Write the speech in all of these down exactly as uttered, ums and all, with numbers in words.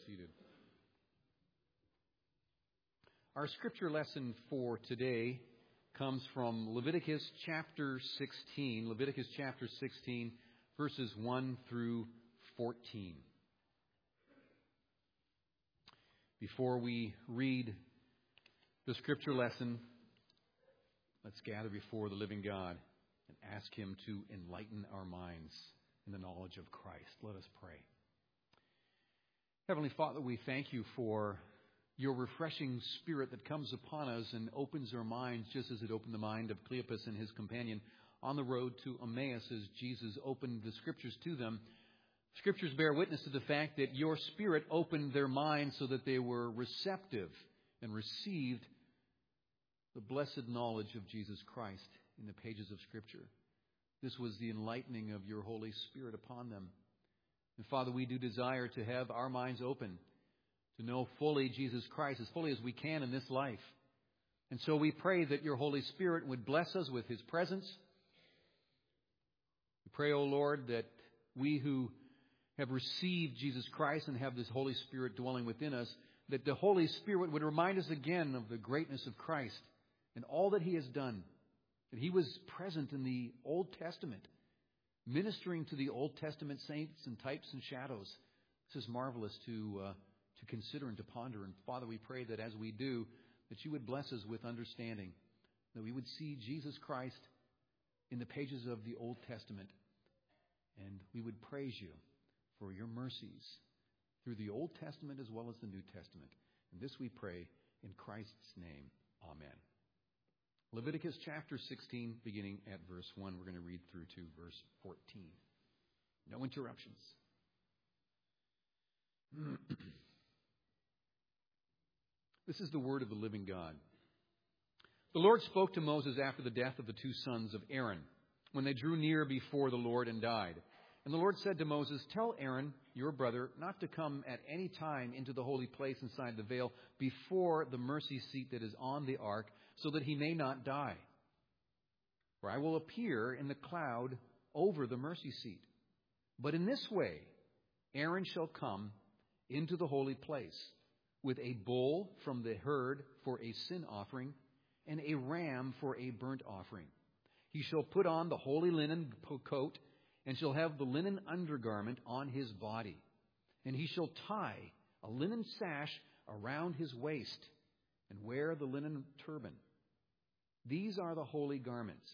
seated. Our scripture lesson for today comes from Leviticus chapter sixteen, Leviticus chapter sixteen, verses one through fourteen. Before we read the scripture lesson, let's gather before the living God and ask Him to enlighten our minds in the knowledge of Christ. Let us pray. Heavenly Father, we thank You for Your refreshing Spirit that comes upon us and opens our minds just as it opened the mind of Cleopas and his companion on the road to Emmaus as Jesus opened the Scriptures to them. Scriptures bear witness to the fact that Your Spirit opened their minds so that they were receptive and received the blessed knowledge of Jesus Christ in the pages of Scripture. This was the enlightening of Your Holy Spirit upon them. And Father, we do desire to have our minds open to know fully Jesus Christ, as fully as we can in this life. And so we pray that Your Holy Spirit would bless us with His presence. We pray, O Lord, that we who have received Jesus Christ and have this Holy Spirit dwelling within us, that the Holy Spirit would remind us again of the greatness of Christ and all that He has done. That He was present in the Old Testament, ministering to the Old Testament saints and types and shadows. This is marvelous to uh, to consider and to ponder. And Father, we pray that as we do, that You would bless us with understanding, that we would see Jesus Christ in the pages of the Old Testament, and we would praise You for Your mercies through the Old Testament as well as the New Testament. And this we pray in Christ's name. Amen. Leviticus chapter sixteen, beginning at verse one. We're going to read through to verse fourteen. No interruptions. This is the word of the living God. The Lord spoke to Moses after the death of the two sons of Aaron, when they drew near before the Lord and died. And the Lord said to Moses, "Tell Aaron, your brother, not to come at any time into the holy place inside the veil before the mercy seat that is on the ark, so that he may not die. For I will appear in the cloud over the mercy seat. But in this way, Aaron shall come into the holy place with a bull from the herd for a sin offering and a ram for a burnt offering. He shall put on the holy linen coat and shall have the linen undergarment on his body. And he shall tie a linen sash around his waist and wear the linen turban. These are the holy garments.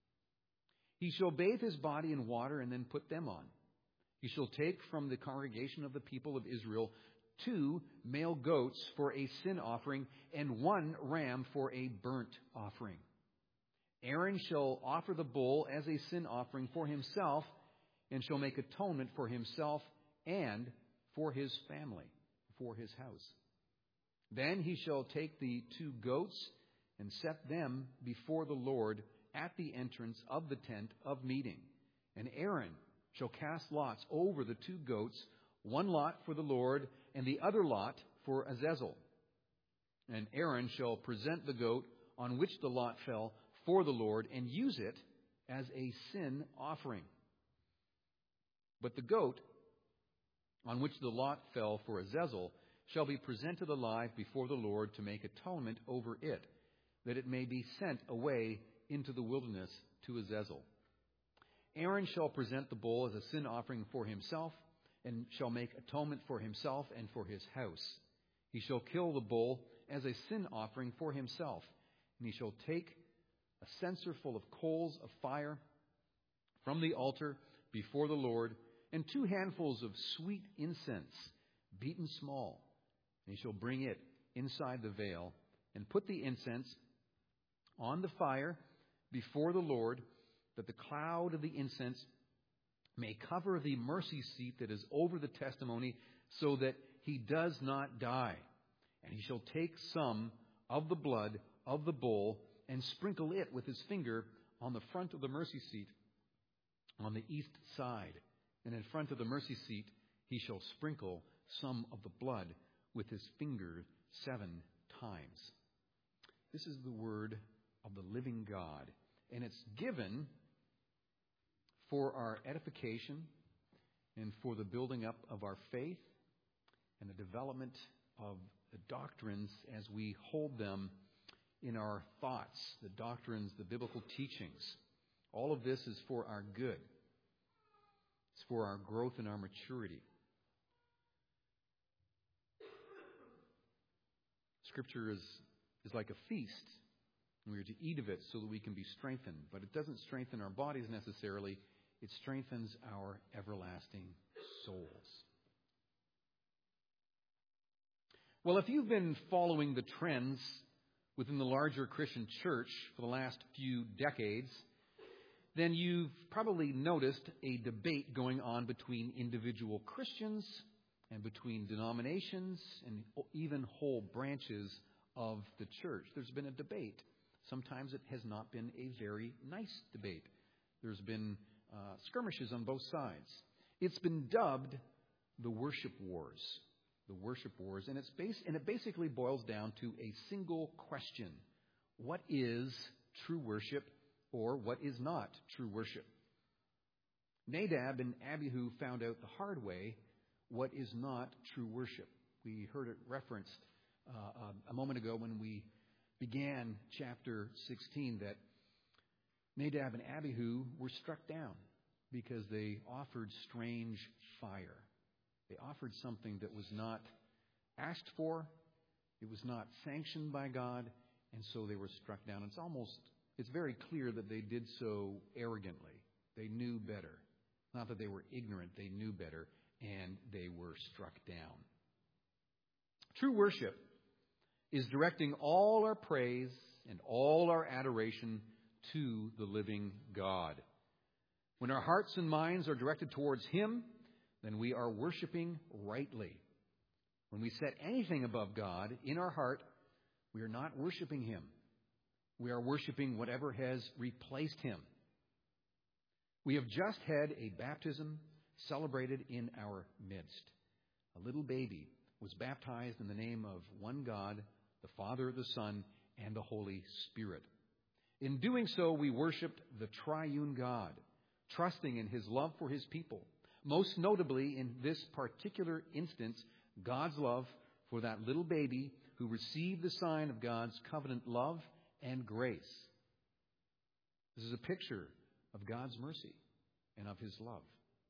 He shall bathe his body in water and then put them on. He shall take from the congregation of the people of Israel two male goats for a sin offering and one ram for a burnt offering. Aaron shall offer the bull as a sin offering for himself and shall make atonement for himself and for his family, for his house. Then he shall take the two goats and set them before the Lord at the entrance of the tent of meeting. And Aaron shall cast lots over the two goats, one lot for the Lord and the other lot for Azazel. And Aaron shall present the goat on which the lot fell for the Lord and use it as a sin offering. But the goat on which the lot fell for Azazel shall be presented alive before the Lord to make atonement over it, that it may be sent away into the wilderness to Azazel. Aaron shall present the bull as a sin offering for himself, and shall make atonement for himself and for his house. He shall kill the bull as a sin offering for himself, and he shall take a censer full of coals of fire from the altar before the Lord, and two handfuls of sweet incense, beaten small. And he shall bring it inside the veil, and put the incense on the fire before the Lord, that the cloud of the incense may cover the mercy seat that is over the testimony, so that he does not die. And he shall take some of the blood of the bull and sprinkle it with his finger on the front of the mercy seat on the east side. And in front of the mercy seat he shall sprinkle some of the blood with his finger seven times. This is the word of the living God, and it's given for our edification and for the building up of our faith and the development of the doctrines as we hold them in our thoughts, the doctrines, the biblical teachings. All of this is for our good. It's for our growth and our maturity. Scripture is, is like a feast. We are to eat of it so that we can be strengthened. But it doesn't strengthen our bodies necessarily. It strengthens our everlasting souls. Well, if you've been following the trends within the larger Christian church for the last few decades, then you've probably noticed a debate going on between individual Christians and between denominations and even whole branches of the church. There's been a debate. Sometimes it has not been a very nice debate. There's been uh, skirmishes on both sides. It's been dubbed the worship wars. The worship wars. And, it's base, and it basically boils down to a single question. What is true worship, or what is not true worship? Nadab and Abihu found out the hard way what is not true worship. We heard it referenced uh, a moment ago when we began chapter sixteen that Nadab and Abihu were struck down because they offered strange fire. They offered something that was not asked for, it was not sanctioned by God, and so they were struck down. It's almost, it's very clear that they did so arrogantly. They knew better. Not that they were ignorant, they knew better, and they were struck down. True worship is directing all our praise and all our adoration to the living God. When our hearts and minds are directed towards Him, then we are worshiping rightly. When we set anything above God in our heart, we are not worshiping Him. We are worshiping whatever has replaced Him. We have just had a baptism celebrated in our midst. A little baby was baptized in the name of one God, the Father, the Son, and the Holy Spirit. In doing so, we worshiped the triune God, trusting in His love for His people. Most notably, in this particular instance, God's love for that little baby who received the sign of God's covenant love and grace. This is a picture of God's mercy and of His love.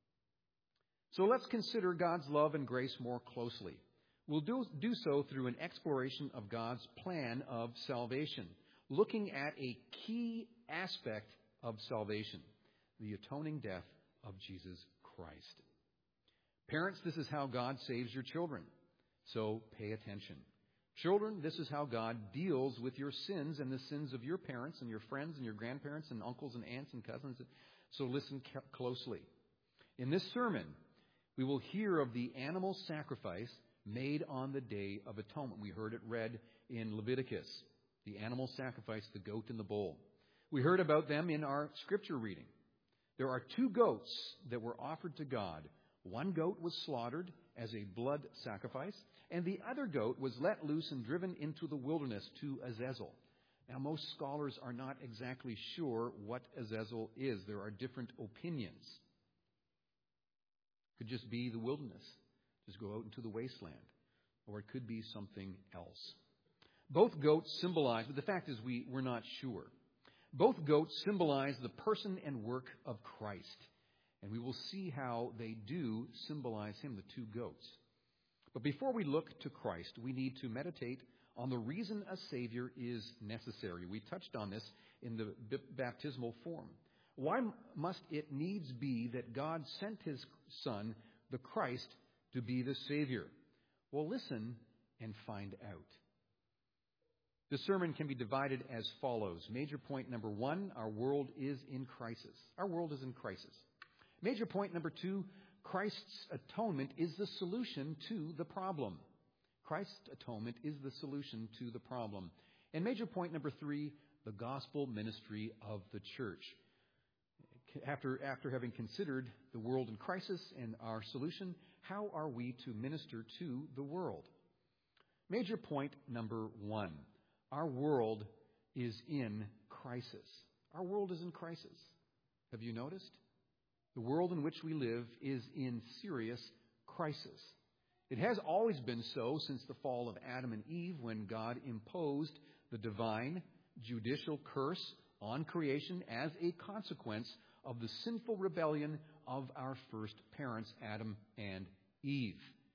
So let's consider God's love and grace more closely. We'll do, do so through an exploration of God's plan of salvation, looking at a key aspect of salvation, the atoning death of Jesus Christ. Parents, this is how God saves your children. So pay attention. Children, this is how God deals with your sins and the sins of your parents and your friends and your grandparents and uncles and aunts and cousins. So listen closely. In this sermon, we will hear of the animal sacrifice made on the Day of Atonement. We heard it read in Leviticus. The animal sacrifice, the goat and the bull. We heard about them in our scripture reading. There are two goats that were offered to God. One goat was slaughtered as a blood sacrifice, and the other goat was let loose and driven into the wilderness to Azazel. Now, most scholars are not exactly sure what Azazel is. There are different opinions. It could just be the wilderness. Just go out into the wasteland. Or it could be something else. Both goats symbolize, but the fact is we, we're not sure. Both goats symbolize the person and work of Christ. And we will see how they do symbolize Him, the two goats. But before we look to Christ, we need to meditate on the reason a Savior is necessary. We touched on this in the baptismal form. Why must it needs be that God sent His Son, the Christ, to be the Savior? Well, listen and find out. The sermon can be divided as follows. Major point number one, our world is in crisis. Our world is in crisis. Major point number two, Christ's atonement is the solution to the problem. Christ's atonement is the solution to the problem. And major point number three, the gospel ministry of the church. After, after having considered the world in crisis and our solution, how are we to minister to the world? Major point number one, our world is in crisis. Our world is in crisis. Have you noticed? The world in which we live is in serious crisis. It has always been so since the fall of Adam and Eve, when God imposed the divine judicial curse on creation as a consequence of the sinful rebellion of our first parents, Adam and Eve.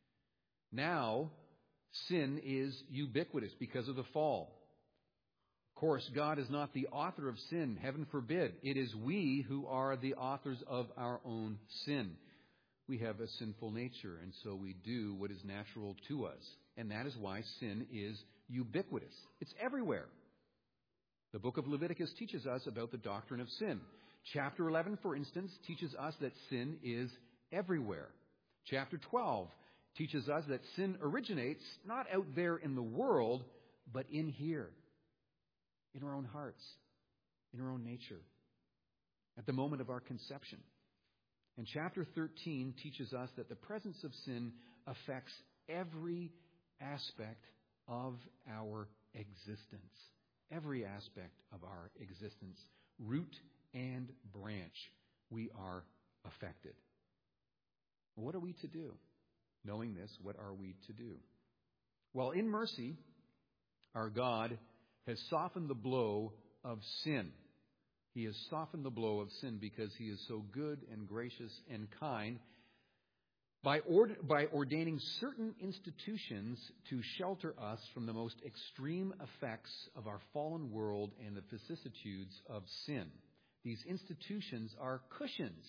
Now, sin is ubiquitous because of the fall. Of course, God is not the author of sin. Heaven forbid. It is we who are the authors of our own sin. We have a sinful nature, and so we do what is natural to us. And that is why sin is ubiquitous. It's everywhere. The book of Leviticus teaches us about the doctrine of sin. Chapter eleven, for instance, teaches us that sin is everywhere. Chapter twelve teaches us that sin originates not out there in the world, but in here, in our own hearts, in our own nature, at the moment of our conception. And chapter thirteen teaches us that the presence of sin affects every aspect of our existence. Every aspect of our existence. Root and branch, we are affected. What are we to do? Knowing this, what are we to do? Well, in mercy, our God has softened the blow of sin. He has softened the blow of sin because He is so good and gracious and kind by, ord- by ordaining certain institutions to shelter us from the most extreme effects of our fallen world and the vicissitudes of sin. These institutions are cushions,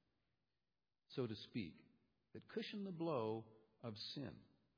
so to speak, that cushion the blow of sin.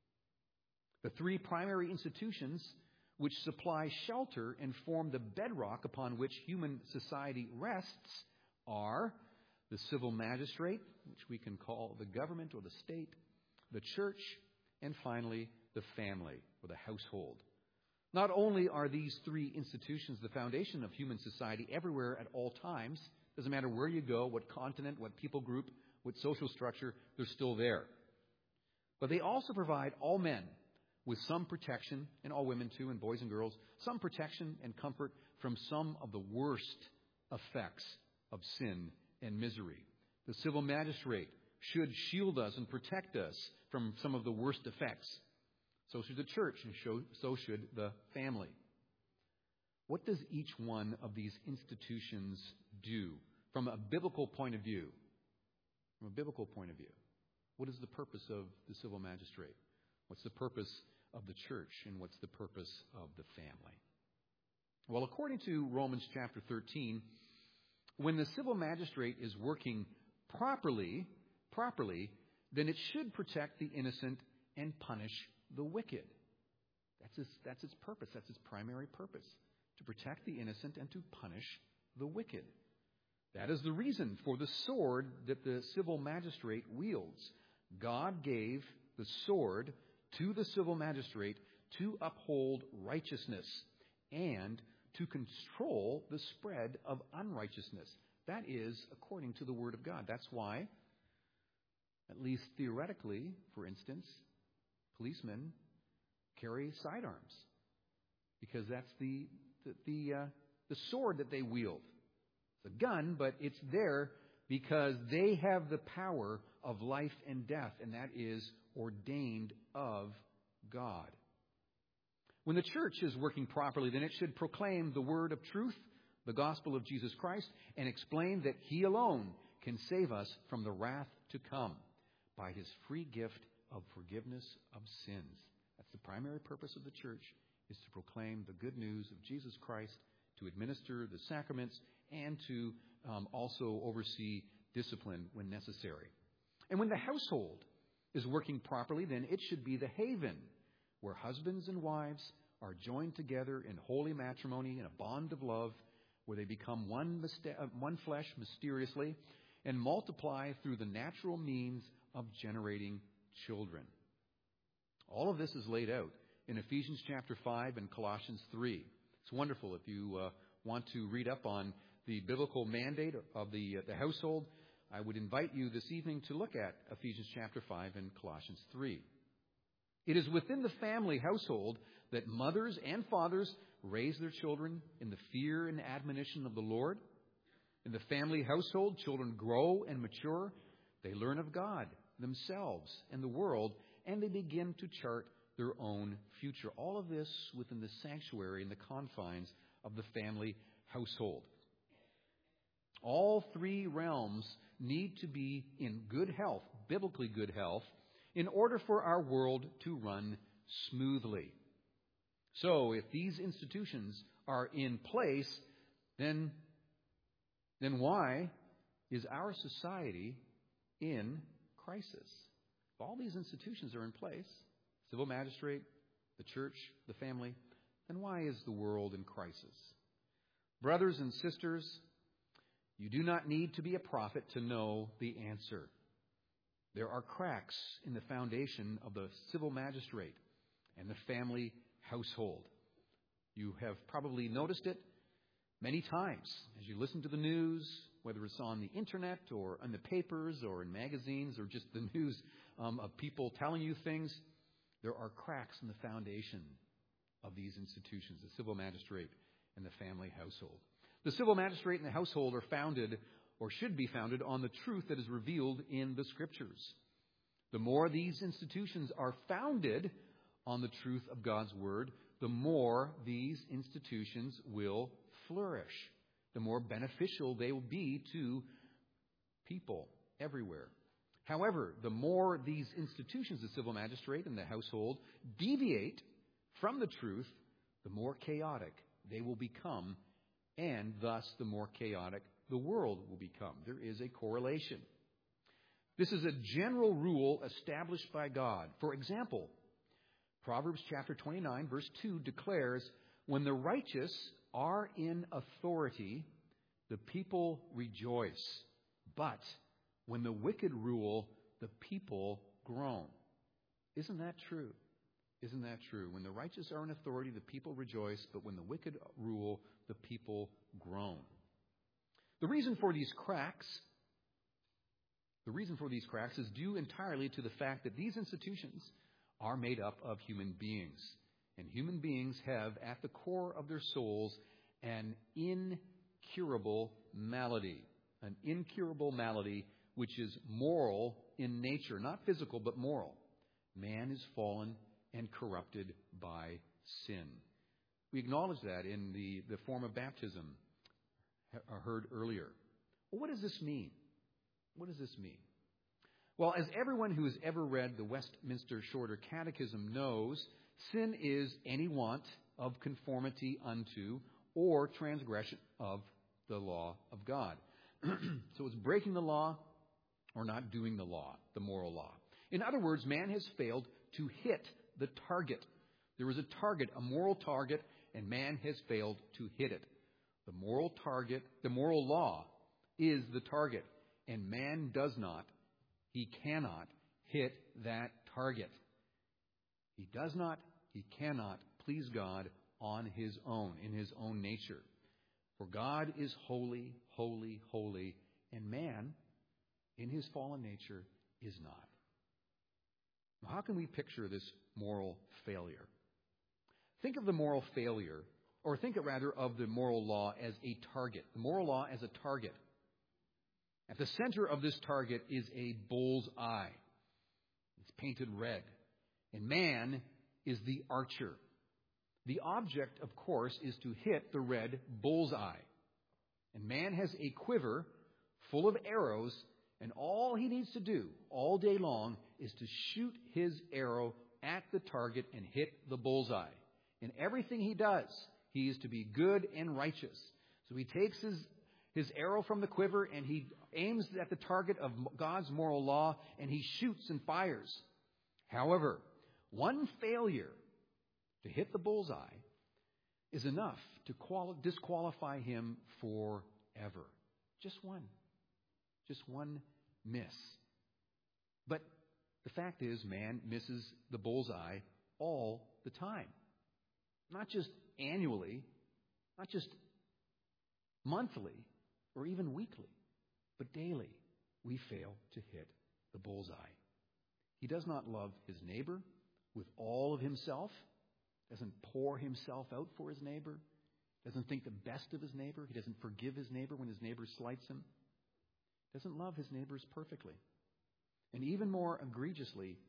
The three primary institutions which supply shelter and form the bedrock upon which human society rests are the civil magistrate, which we can call the government or the state, the church, and finally the family or the household. Not only are these three institutions the foundation of human society everywhere at all times, doesn't matter where you go, what continent, what people group, what social structure, they're still there. But they also provide all men with some protection, and all women too, and boys and girls, some protection and comfort from some of the worst effects of sin and misery. The civil magistrate should shield us and protect us from some of the worst effects. So should the church, and so should the family. What does each one of these institutions do from a biblical point of view? From a biblical point of view, what is the purpose of the civil magistrate? What's the purpose of the church, and what's the purpose of the family? Well, according to Romans chapter thirteen, when the civil magistrate is working properly, properly, then it should protect the innocent and punish the wicked. That's its, that's its purpose. That's its primary purpose, to protect the innocent and to punish the wicked. That is the reason for the sword that the civil magistrate wields. God gave the sword to the civil magistrate to uphold righteousness and to control the spread of unrighteousness. That is according to the Word of God. That's why, at least theoretically, for instance, policemen carry sidearms, because that's the the the, uh, the sword that they wield. It's a gun, but it's there because they have the power of life and death, and that is ordained of God. When the church is working properly, then it should proclaim the word of truth, the gospel of Jesus Christ, and explain that He alone can save us from the wrath to come by His free gift of forgiveness of sins. That's the primary purpose of the church, is to proclaim the good news of Jesus Christ, to administer the sacraments, and to um, also oversee discipline when necessary. And when the household is working properly, then it should be the haven where husbands and wives are joined together in holy matrimony in a bond of love, where they become one, myst- uh, one flesh mysteriously and multiply through the natural means of generating children. All of this is laid out in Ephesians chapter five and Colossians three. It's wonderful. If you uh, want to read up on the biblical mandate of the, uh, the household, I would invite you this evening to look at Ephesians chapter five and Colossians three. It is within the family household that mothers and fathers raise their children in the fear and admonition of the Lord. In the family household, children grow and mature. They learn of God, themselves, and the world, and they begin to chart their own future. All of this within the sanctuary and the confines of the family household. All three realms need to be in good health, biblically good health, in order for our world to run smoothly. So, if these institutions are in place, then, then why is our society in crisis? If all these institutions are in place, civil magistrate, the church, the family, then why is the world in crisis? Brothers and sisters, you do not need to be a prophet to know the answer. There are cracks in the foundation of the civil magistrate and the family household. You have probably noticed it many times as you listen to the news, whether it's on the internet or in the papers or in magazines or just the news um, of people telling you things. There are cracks in the foundation of these institutions, the civil magistrate and the family household. The civil magistrate and the household are founded, or should be founded, on the truth that is revealed in the Scriptures. The more these institutions are founded on the truth of God's Word, the more these institutions will flourish, the more beneficial they will be to people everywhere. However, the more these institutions, the civil magistrate and the household, deviate from the truth, the more chaotic they will become, and thus the more chaotic the world will become. There is a correlation. This is a general rule established by God. For example, Proverbs chapter twenty-nine, verse two declares, "When the righteous are in authority, the people rejoice. But when the wicked rule, the people groan." Isn't that true? Isn't that true? When the righteous are in authority, the people rejoice. But when the wicked rule, the people groan. The reason for these cracks, the reason for these cracks is due entirely to the fact that these institutions are made up of human beings. And human beings have at the core of their souls an incurable malady. An incurable malady which is moral in nature. Not physical, but moral. Man is fallen and corrupted by sin. We acknowledge that in the, the form of baptism heard earlier. Well, what does this mean? What does this mean? Well, as everyone who has ever read the Westminster Shorter Catechism knows, sin is any want of conformity unto or transgression of the law of God. So it's breaking the law or not doing the law, the moral law. In other words, man has failed to hit the target. There is a target, a moral target, and man has failed to hit it. The moral target, the moral law is the target, and man does not, he cannot hit that target. He does not, he cannot please God on his own, in his own nature. For God is holy, holy, holy, and man, in his fallen nature, is not. Now, how can we picture this moral failure? Think of the moral failure, or think rather of the moral law as a target. The moral law as a target. At the center of this target is a bull's eye. It's painted red. And man is the archer. The object, of course, is to hit the red bull's eye. And man has a quiver full of arrows, and all he needs to do all day long is to shoot his arrow at the target and hit the bullseye. In everything he does, he is to be good and righteous. So he takes his, his arrow from the quiver and he aims at the target of God's moral law and he shoots and fires. However, one failure to hit the bullseye is enough to quali- disqualify him forever. Just one. Just one miss. But the fact is, man misses the bullseye all the time. Not just annually, not just monthly, or even weekly, but daily, we fail to hit the bullseye. He does not love his neighbor with all of himself, doesn't pour himself out for his neighbor, doesn't think the best of his neighbor, he doesn't forgive his neighbor when his neighbor slights him, doesn't love his neighbors perfectly. And even more egregiously,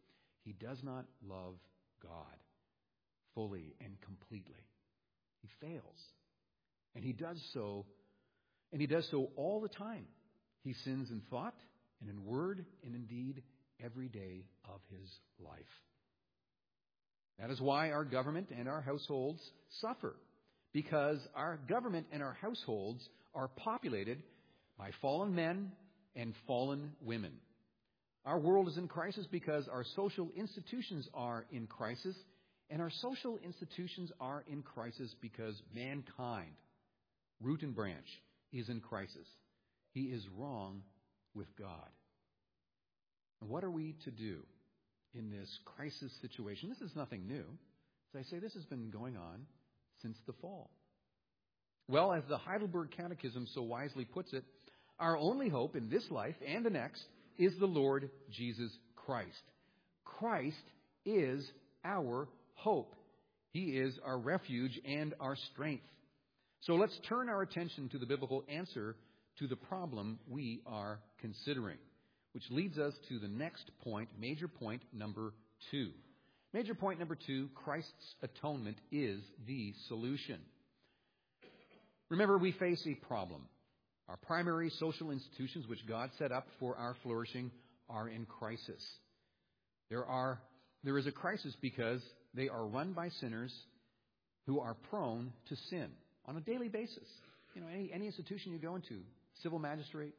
he does not love God fully and completely. He fails. And he does so, and he does so all the time. He sins in thought and in word and in deed every day of his life. That is why our government and our households suffer, because our government and our households are populated by fallen men and fallen women. Our world is in crisis because our social institutions are in crisis, and our social institutions are in crisis because mankind, root and branch, is in crisis. He is wrong with God. And what are we to do in this crisis situation? This is nothing new. As I say, this has been going on since the fall. Well, as the Heidelberg Catechism so wisely puts it, our only hope in this life and the next is the Lord Jesus Christ. Christ is our hope. He is our refuge and our strength. So let's turn our attention to the biblical answer to the problem we are considering, which leads us to the next point, major point number two. Major point number two, Christ's atonement is the solution. Remember, we face a problem. Our primary social institutions, which God set up for our flourishing, are in crisis. There are, there is a crisis because they are run by sinners who are prone to sin on a daily basis. You know, any, any institution you go into, civil magistrate,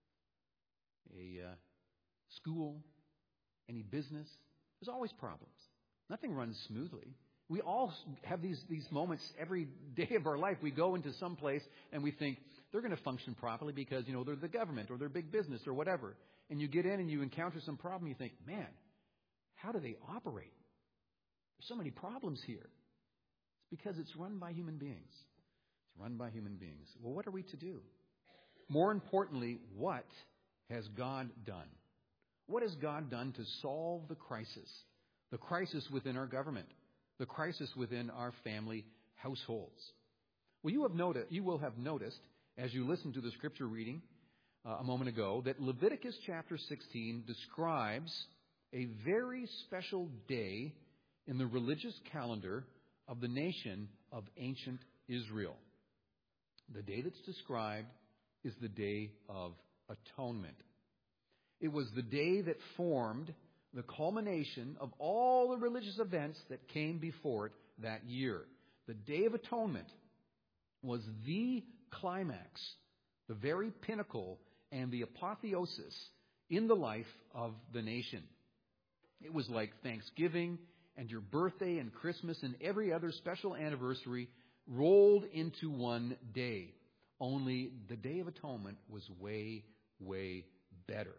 a uh, school, any business, there's always problems. Nothing runs smoothly. We all have these, these moments every day of our life. We go into some place and we think they're going to function properly because, you know, they're the government or they're big business or whatever. And you get in and you encounter some problem. You think, man, how do they operate? There's so many problems here. It's because it's run by human beings. It's run by human beings. Well, what are we to do? More importantly, what has God done? What has God done to solve the crisis? The crisis within our government. The crisis within our family households. Well, you have noticed, you will have noticed as you listen to the scripture reading uh, a moment ago that Leviticus chapter sixteen describes a very special day in the religious calendar of the nation of ancient Israel. The day that's described is the Day of Atonement. It was the day that formed the culmination of all the religious events that came before it that year. The Day of Atonement was the climax, the very pinnacle and the apotheosis in the life of the nation. It was like Thanksgiving and your birthday and Christmas and every other special anniversary rolled into one day. Only the Day of Atonement was way, way better.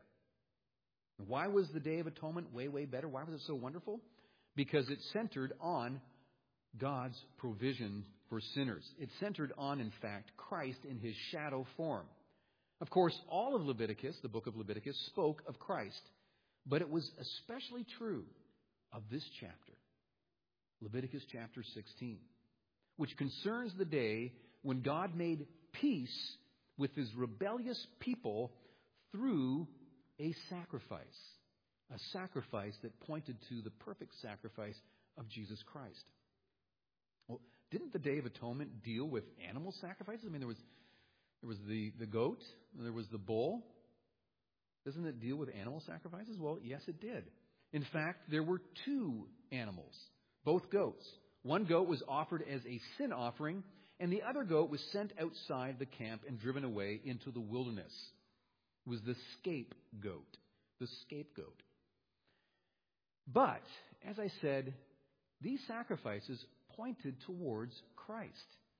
Why was the Day of Atonement way, way better? Why was it so wonderful? Because it centered on God's provision for sinners. It centered on, in fact, Christ in his shadow form. Of course, all of Leviticus, the book of Leviticus, spoke of Christ. But it was especially true of this chapter, Leviticus chapter sixteen, which concerns the day when God made peace with his rebellious people through a sacrifice, a sacrifice that pointed to the perfect sacrifice of Jesus Christ. Well, didn't the Day of Atonement deal with animal sacrifices? I mean, there was there was the, the goat, there was the bull. Doesn't it deal with animal sacrifices? Well, yes, it did. In fact, there were two animals, both goats. One goat was offered as a sin offering, and the other goat was sent outside the camp and driven away into the wilderness. It was the scapegoat, the scapegoat. But, as I said, these sacrifices pointed towards Christ.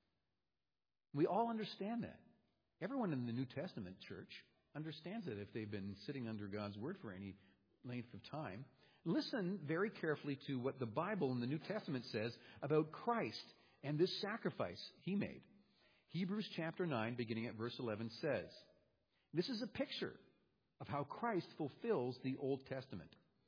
We all understand that. Everyone in the New Testament church understands it if they've been sitting under God's Word for any length of time. Listen very carefully to what the Bible in the New Testament says about Christ and this sacrifice he made. Hebrews chapter nine, beginning at verse eleven, says, this is a picture of how Christ fulfills the Old Testament.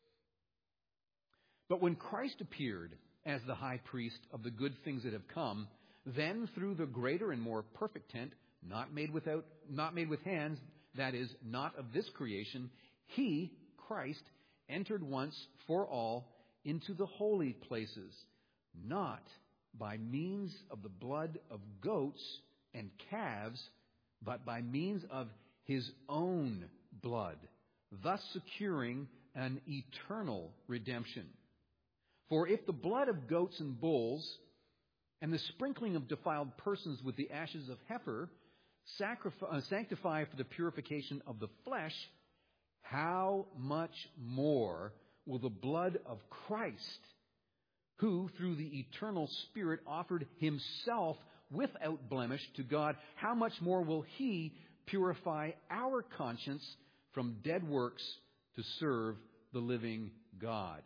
But when Christ appeared as the high priest of the good things that have come, then through the greater and more perfect tent, not made without, not made with hands, that is, not of this creation, he, Christ, entered once for all into the holy places, not by means of the blood of goats and calves, but by means of his own blood, thus securing an eternal redemption. For if the blood of goats and bulls and the sprinkling of defiled persons with the ashes of heifer sanctify for the purification of the flesh, how much more will the blood of Christ, who through the eternal Spirit offered himself without blemish to God, how much more will he purify our conscience from dead works to serve the living God?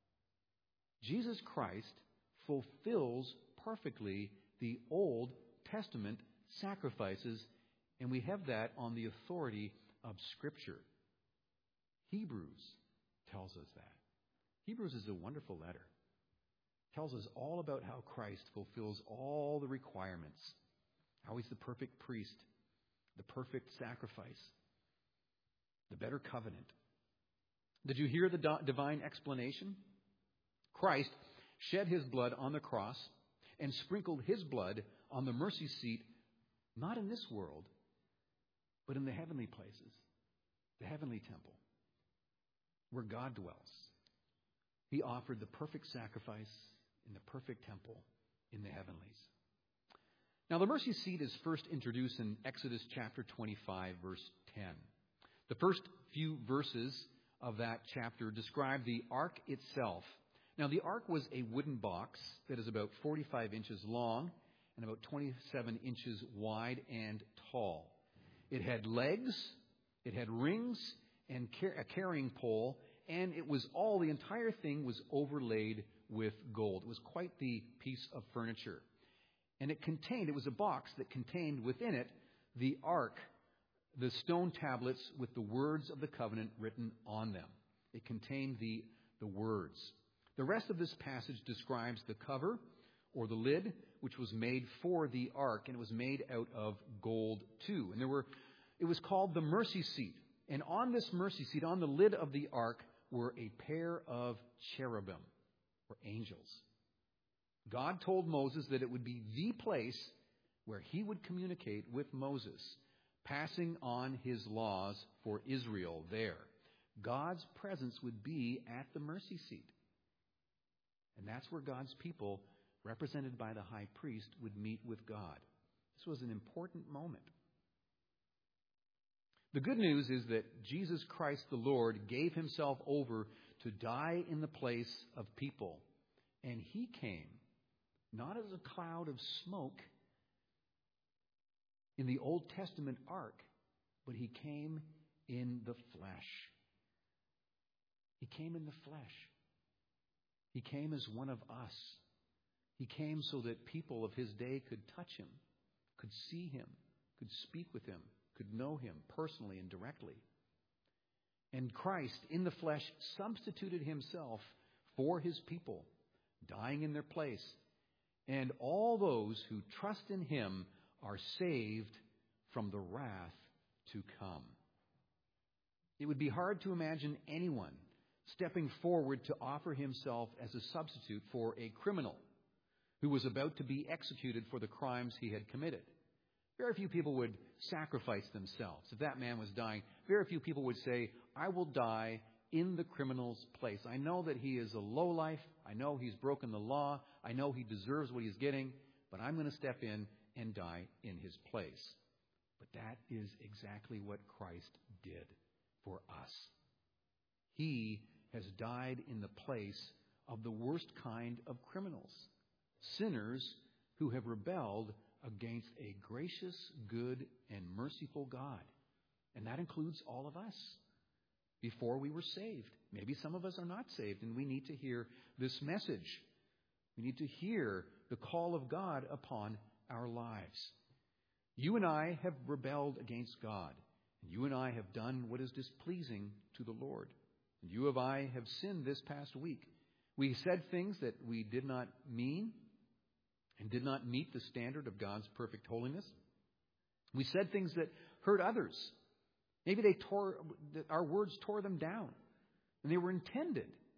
Jesus Christ fulfills perfectly the Old Testament sacrifices, and we have that on the authority of Scripture. Hebrews tells us that. Hebrews is a wonderful letter. It tells us all about how Christ fulfills all the requirements, how he's the perfect priest, the perfect sacrifice, the better covenant. Did you hear the do- divine explanation? Christ shed his blood on the cross and sprinkled his blood on the mercy seat, not in this world, but in the heavenly places, the heavenly temple, where God dwells. He offered the perfect sacrifice in the perfect temple in the heavenlies. Now, the mercy seat is first introduced in Exodus chapter twenty-five, verse ten. The first few verses of that chapter describe the ark itself. Now, the ark was a wooden box that is about forty-five inches long and about twenty-seven inches wide and tall. It had legs, it had rings, and a carrying pole, and it was all, the entire thing was overlaid with gold. It was quite the piece of furniture. And it contained, it was a box that contained within it the ark, the stone tablets with the words of the covenant written on them. It contained the, the words. The rest of this passage describes the cover or the lid, which was made for the ark, and it was made out of gold too. And there were, it was called the mercy seat. And on this mercy seat, on the lid of the ark, were a pair of cherubim, or angels. God told Moses that it would be the place where he would communicate with Moses, passing on his laws for Israel there. God's presence would be at the mercy seat. And that's where God's people, represented by the high priest, would meet with God. This was an important moment. The good news is that Jesus Christ the Lord gave himself over to die in the place of people. And he came not as a cloud of smoke in the Old Testament ark, but he came in the flesh. He came in the flesh. He came as one of us. He came so that people of his day could touch him, could see him, could speak with him, could know him personally and directly. And Christ, in the flesh, substituted himself for his people, dying in their place. And all those who trust in him are saved from the wrath to come. It would be hard to imagine anyone stepping forward to offer himself as a substitute for a criminal who was about to be executed for the crimes he had committed. Very few people would sacrifice themselves. If that man was dying, very few people would say, I will die in the criminal's place. I know that he is a lowlife. I know he's broken the law. I know he deserves what he's getting, but I'm going to step in and die in his place. But that is exactly what Christ did for us. He has died in the place of the worst kind of criminals, sinners who have rebelled against a gracious, good, and merciful God. And that includes all of us before we were saved. Maybe some of us are not saved, and we need to hear this message. We need to hear the call of God upon our lives. You and I have rebelled against God. And you and I have done what is displeasing to the Lord. And you and I have sinned this past week. We said things that we did not mean and did not meet the standard of God's perfect holiness. We said things that hurt others. Maybe they tore, our words tore them down. And they were intended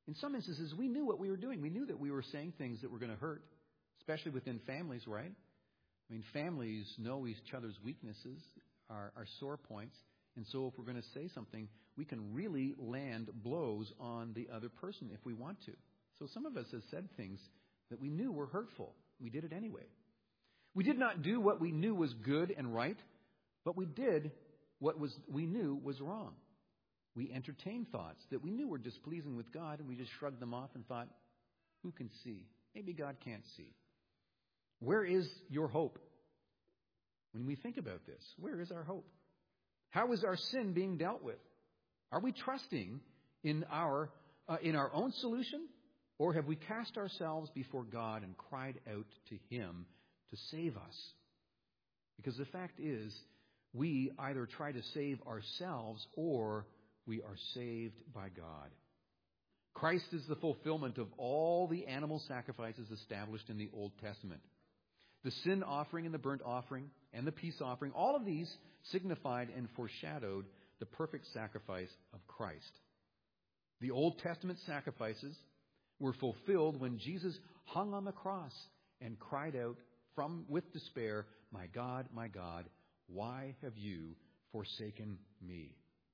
In some instances, we knew what we were doing. We knew that we were saying things that were going to hurt, especially within families, right? I mean, families know each other's weaknesses, our, our sore points. And so if we're going to say something, we can really land blows on the other person if we want to. So some of us have said things that we knew were hurtful. We did it anyway. We did not do what we knew was good and right, but we did what was we knew was wrong. We entertained thoughts that we knew were displeasing with God, and we just shrugged them off and thought, who can see? Maybe God can't see. Where is your hope? When we think about this, where is our hope? How is our sin being dealt with? Are we trusting in our uh, in our own solution, or have we cast ourselves before God and cried out to Him to save us? Because the fact is, we either try to save ourselves or we are saved by God. Christ is the fulfillment of all the animal sacrifices established in the Old Testament. The sin offering and the burnt offering and the peace offering, all of these signified and foreshadowed the perfect sacrifice of Christ. The Old Testament sacrifices were fulfilled when Jesus hung on the cross and cried out from with despair, "My God, my God, why have you forsaken me?"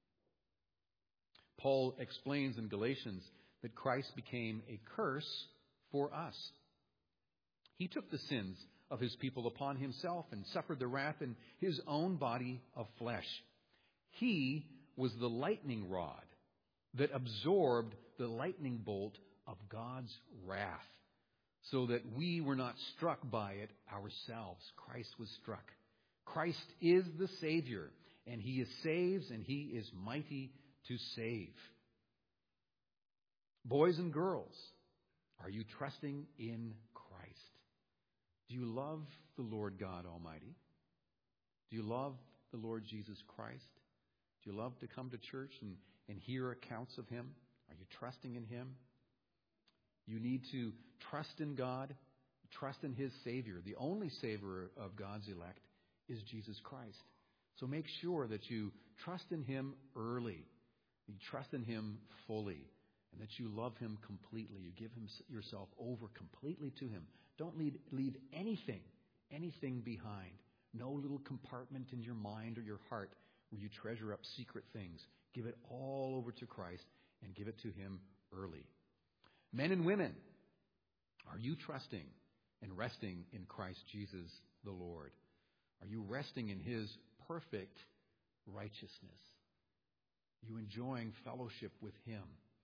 Paul explains in Galatians that Christ became a curse for us. He took the sins of his people upon himself and suffered the wrath in his own body of flesh. He was the lightning rod that absorbed the lightning bolt of God's wrath, so that we were not struck by it ourselves. Christ was struck. Christ is the Savior, and He is saves, and He is mighty to save. Boys and girls, are you trusting in Christ? Do you love the Lord God Almighty? Do you love the Lord Jesus Christ? Do you love to come to church and, and hear accounts of Him? Are you trusting in Him? You need to trust in God, trust in His Savior. The only Savior of God's elect is Jesus Christ. So make sure that you trust in Him early. You trust in Him fully, and that you love Him completely. You give him yourself over completely to Him. Don't leave, leave anything, anything behind. No little compartment in your mind or your heart where you treasure up secret things. Give it all over to Christ and give it to Him early. Men and women, are you trusting and resting in Christ Jesus the Lord? Are you resting in His perfect righteousness? Are you enjoying fellowship with Him?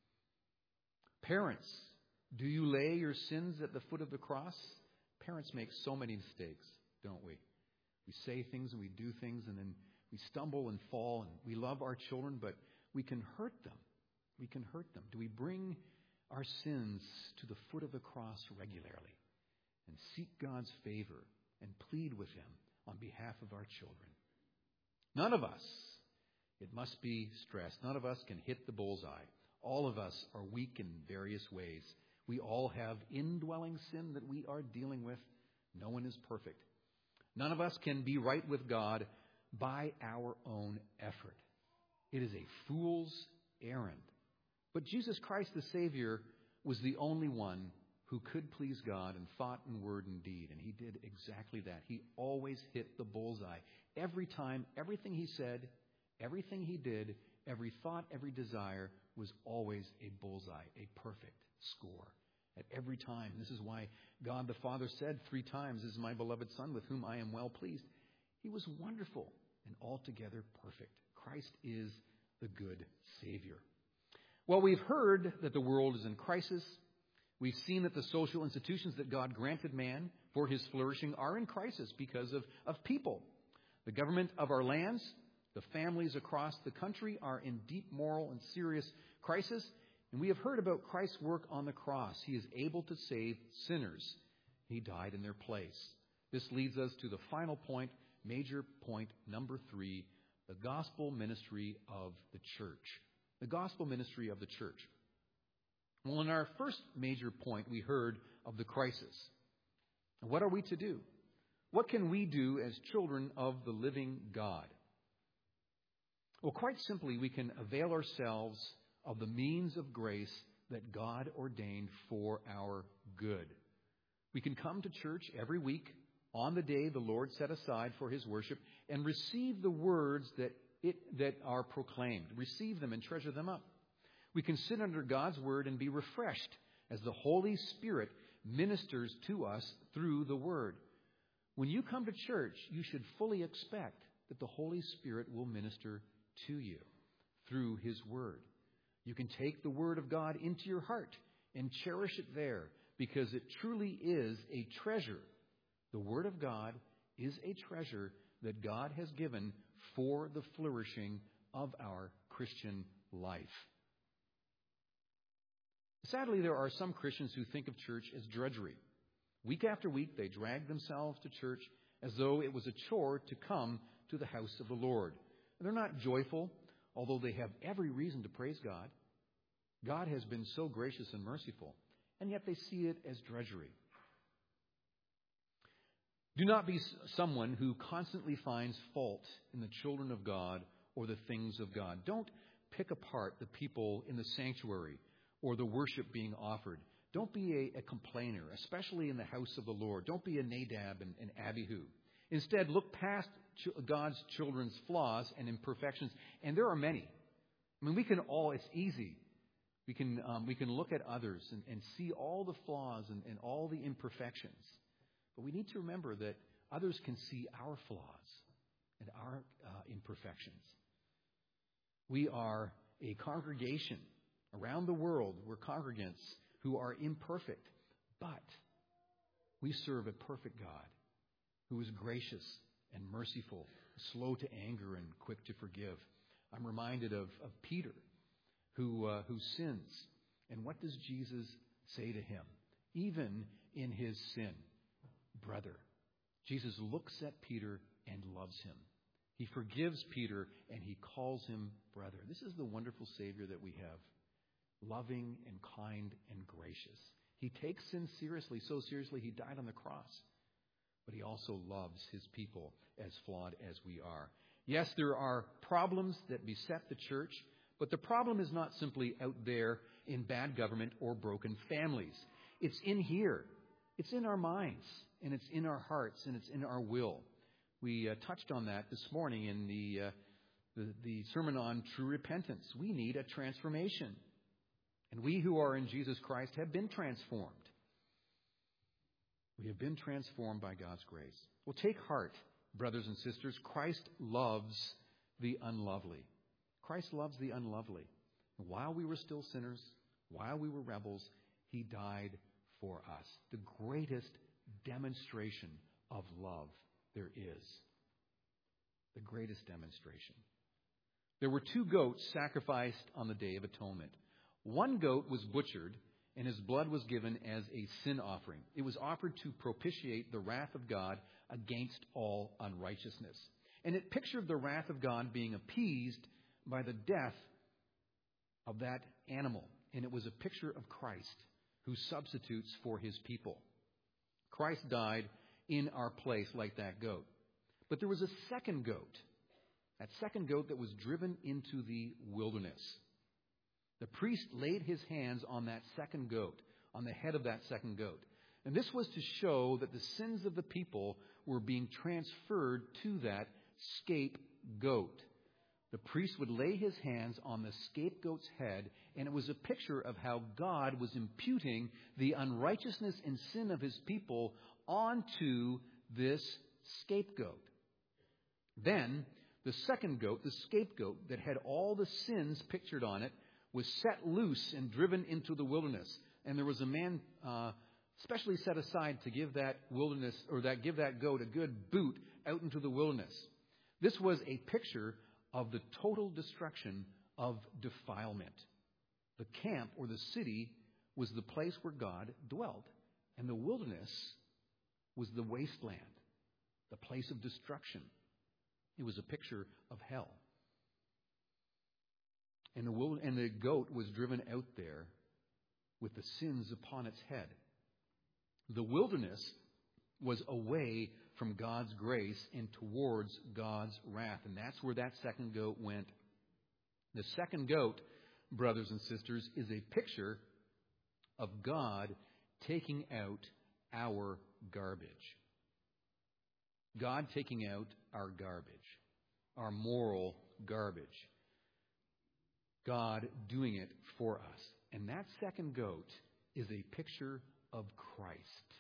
Parents, do you lay your sins at the foot of the cross? Parents make so many mistakes, don't we? We say things and we do things, and then we stumble and fall, and we love our children, but we can hurt them. We can hurt them. Do we bring our sins to the foot of the cross regularly and seek God's favor and plead with Him on behalf of our children? None of us, it must be stressed, none of us can hit the bullseye. All of us are weak in various ways. We all have indwelling sin that we are dealing with. No one is perfect. None of us can be right with God by our own effort. It is a fool's errand. But Jesus Christ the Savior was the only one who could please God in thought and word and deed. And He did exactly that. He always hit the bullseye. Every time, everything He said, everything He did, every thought, every desire was always a bullseye, a perfect score. At every time. This is why God the Father said three times, "This is my beloved Son with whom I am well pleased." He was wonderful and altogether perfect. Christ is the good Savior. Well, we've heard that the world is in crisis. We've seen that the social institutions that God granted man for his flourishing are in crisis because of, of people. The government of our lands, the families across the country are in deep moral and serious crisis. And we have heard about Christ's work on the cross. He is able to save sinners. He died in their place. This leads us to the final point, major point number three, the gospel ministry of the church. The gospel ministry of the church. Well, in our first major point, we heard of the crisis. What are we to do? What can we do as children of the living God? Well, quite simply, we can avail ourselves of the means of grace that God ordained for our good. We can come to church every week on the day the Lord set aside for his worship and receive the words that it, that are proclaimed. Receive them and treasure them up. We can sit under God's word and be refreshed as the Holy Spirit ministers to us through the word. When you come to church, you should fully expect that the Holy Spirit will minister to you through his word. You can take the word of God into your heart and cherish it there because it truly is a treasure. The word of God is a treasure that God has given for the flourishing of our Christian life. Sadly, there are some Christians who think of church as drudgery. Week after week, they drag themselves to church as though it was a chore to come to the house of the Lord. And they're not joyful, although they have every reason to praise God. God has been so gracious and merciful, and yet they see it as drudgery. Do not be someone who constantly finds fault in the children of God or the things of God. Don't pick apart the people in the sanctuary or the worship being offered. Don't be a, a complainer, especially in the house of the Lord. Don't be a Nadab and, and Abihu. Instead, look past ch- God's children's flaws and imperfections, and there are many. I mean, we can all, it's easy. We can um, we can look at others and, and see all the flaws and, and all the imperfections. But we need to remember that others can see our flaws and our uh, imperfections. We are a congregation around the world. We're congregants who are imperfect, but we serve a perfect God who is gracious and merciful, slow to anger and quick to forgive. I'm reminded of, of Peter, who uh, who sins. And what does Jesus say to him? Even in his sin, brother. Jesus looks at Peter and loves him. He forgives Peter and he calls him brother. This is the wonderful Savior that we have. Loving and kind and gracious. He takes sin seriously, so seriously he died on the cross. But he also loves his people as flawed as we are. Yes, there are problems that beset the church, but the problem is not simply out there in bad government or broken families. It's in here. It's in our minds, and it's in our hearts, and it's in our will. We uh, touched on that this morning in the, uh, the the sermon on true repentance. We need a transformation. And we who are in Jesus Christ have been transformed. We have been transformed by God's grace. Well, take heart, brothers and sisters. Christ loves the unlovely. Christ loves the unlovely. While we were still sinners, while we were rebels, he died for us. The greatest demonstration of love there is. The greatest demonstration. There were two goats sacrificed on the Day of Atonement. One goat was butchered, and his blood was given as a sin offering. It was offered to propitiate the wrath of God against all unrighteousness. And it pictured the wrath of God being appeased by the death of that animal. And it was a picture of Christ, who substitutes for his people. Christ died in our place like that goat. But there was a second goat. That second goat that was driven into the wilderness. The priest laid his hands on that second goat, on the head of that second goat. And this was to show that the sins of the people were being transferred to that scapegoat. The priest would lay his hands on the scapegoat's head, and it was a picture of how God was imputing the unrighteousness and sin of his people onto this scapegoat. Then, the second goat, the scapegoat that had all the sins pictured on it, was set loose and driven into the wilderness. And there was a man uh, specially set aside to give that wilderness, or that give that goat a good boot out into the wilderness. This was a picture of the total destruction of defilement. The camp, or the city, was the place where God dwelt. And the wilderness was the wasteland, the place of destruction. It was a picture of hell. And the, wild, and the goat was driven out there with the sins upon its head. The wilderness was away from God's grace and towards God's wrath. And that's where that second goat went. The second goat, brothers and sisters, is a picture of God taking out our garbage. God taking out our garbage, our moral garbage. God doing it for us. And that second goat is a picture of Christ.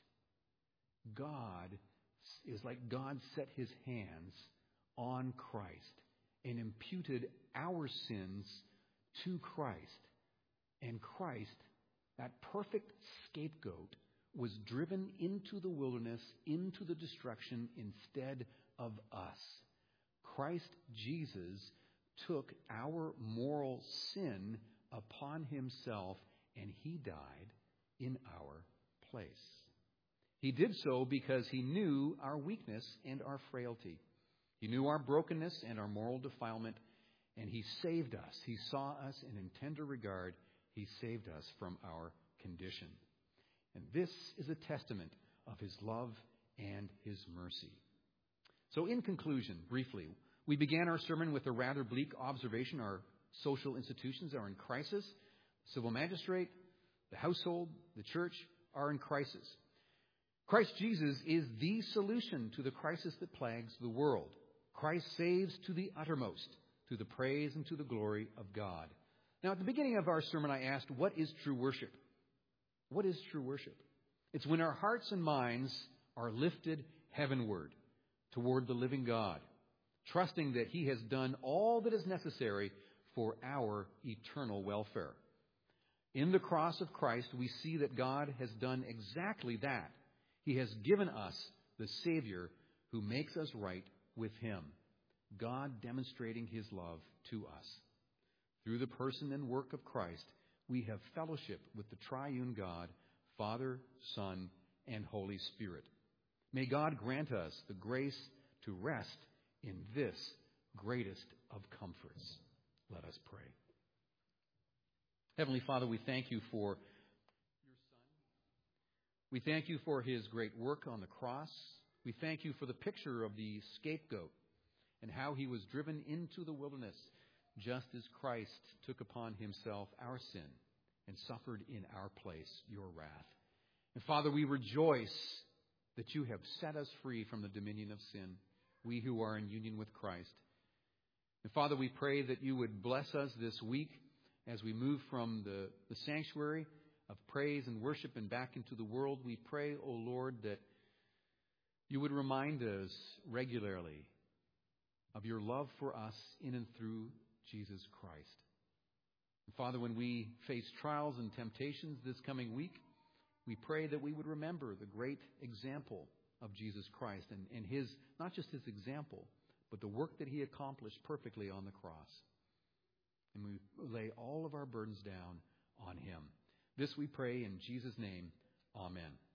God is like God set his hands on Christ and imputed our sins to Christ. And Christ, that perfect scapegoat, was driven into the wilderness, into the destruction instead of us. Christ Jesus took our moral sin upon himself, and he died in our place. He did so because he knew our weakness and our frailty. He knew our brokenness and our moral defilement, and he saved us. He saw us, and in tender regard, he saved us from our condition. And this is a testament of his love and his mercy. So in conclusion, briefly, we began our sermon with a rather bleak observation. Our social institutions are in crisis. The civil magistrate, the household, the church are in crisis. Christ Jesus is the solution to the crisis that plagues the world. Christ saves to the uttermost, to the praise and to the glory of God. Now, at the beginning of our sermon, I asked, what is true worship? What is true worship? It's when our hearts and minds are lifted heavenward toward the living God, trusting that he has done all that is necessary for our eternal welfare. In the cross of Christ, we see that God has done exactly that. He has given us the Savior who makes us right with him, God demonstrating his love to us. Through the person and work of Christ, we have fellowship with the triune God, Father, Son, and Holy Spirit. May God grant us the grace to rest in this greatest of comforts. Let us pray. Heavenly Father, we thank you for your Son. We thank you for his great work on the cross. We thank you for the picture of the scapegoat and how he was driven into the wilderness, just as Christ took upon himself our sin and suffered in our place your wrath. And Father, we rejoice that you have set us free from the dominion of sin, we who are in union with Christ. And Father, we pray that you would bless us this week as we move from the, the sanctuary of praise and worship and back into the world. We pray, O Lord, that you would remind us regularly of your love for us in and through Jesus Christ. And Father, when we face trials and temptations this coming week, we pray that we would remember the great example of Jesus Christ and, and his, not just his example, but the work that he accomplished perfectly on the cross. And we lay all of our burdens down on him. This we pray in Jesus' name. Amen.